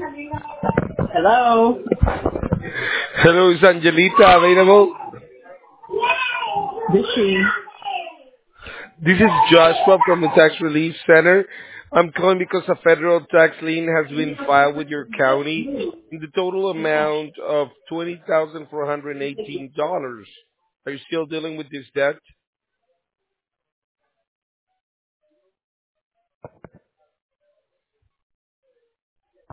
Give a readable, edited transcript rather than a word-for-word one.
Hello. Hello, is Angelita available? This she. This is Joshua from the Tax Relief Center. I'm calling because a federal tax lien has been filed with your county in the total amount of $20,418. Are you still dealing with this debt?